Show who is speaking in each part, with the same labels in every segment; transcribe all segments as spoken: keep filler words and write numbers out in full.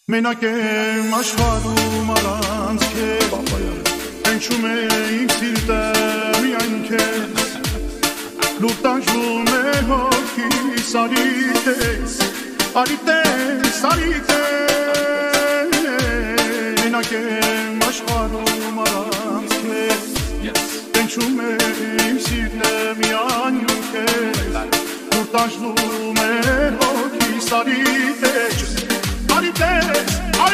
Speaker 1: Մենակ եմ աշխարհում առանց քեզ հնչում է իմ սիրտը միայն քեզ լուր տանջում է հոգիս արիտես արիտես արիտես Մենակ եմ աշխարհում առանց քեզ հնչում է իմ սիրտը միայն քեզ լուր տանջում է հոգիս արիտես Arites,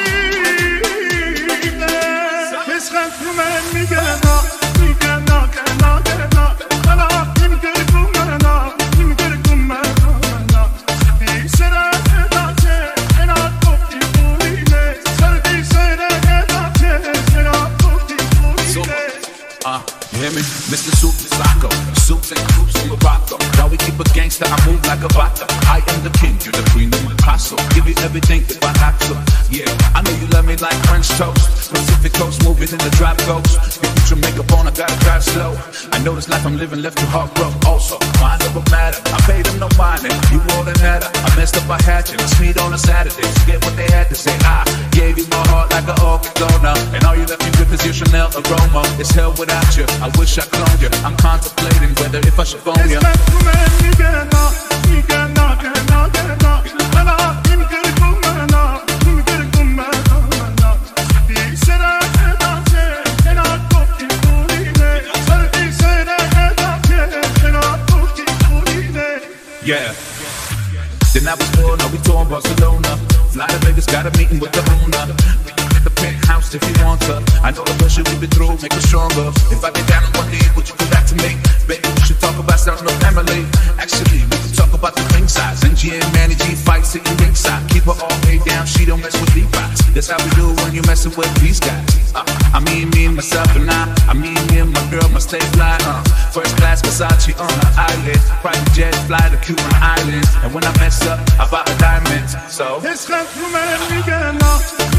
Speaker 1: arites Kes kentime mi gena, mi gena, gena, gena Gena, im gerkum gena, im gerkum gena Di sere edate, ena topti purine Serdi sere edate, ena topti purine
Speaker 2: Uh, you hear me? Mister Super Socko, suits and groups in Morocco. Now we keep a gangster, I move like a vato. I am the king, you're the queen of my castle. Give you everything if I have to. Yeah, I know you love me like French toast. Pacific coast, moving in the drop coast. You put your makeup on, I gotta drive slow. I know this life I'm living left too heartbroken. Also, mind over matter. I paid them no mind, and you more than that. I messed up, I had you. Let's meet on a Saturday. Forget what they had to say. I gave you my heart like an orchid donor, and all you left me with is your Chanel aroma. It's hell without you. I wish I cloned you. I'm contemplating whether if I should phone you. Yeah. Then I was born, now we touring Barcelona. Fly to Vegas, got a meeting with the owner. The penthouse if you want to. I know the pressure we've been through, make us stronger. If I get down on one knee, would you come back to me? Baby, we should talk about starting no family. Actually, we can talk about the ring size. N G and Manny G fight sitting ringside. Keep her all paid down, she don't mess with Levi's. That's how we do when you messing with these guys. Uh, I mean, me and myself and I. I mean, me and my girl must stay fly. Uh, first class Versace on the island. Private jet, fly to Cuban Islands. And when I mess up, I buy her diamonds. So.
Speaker 1: It's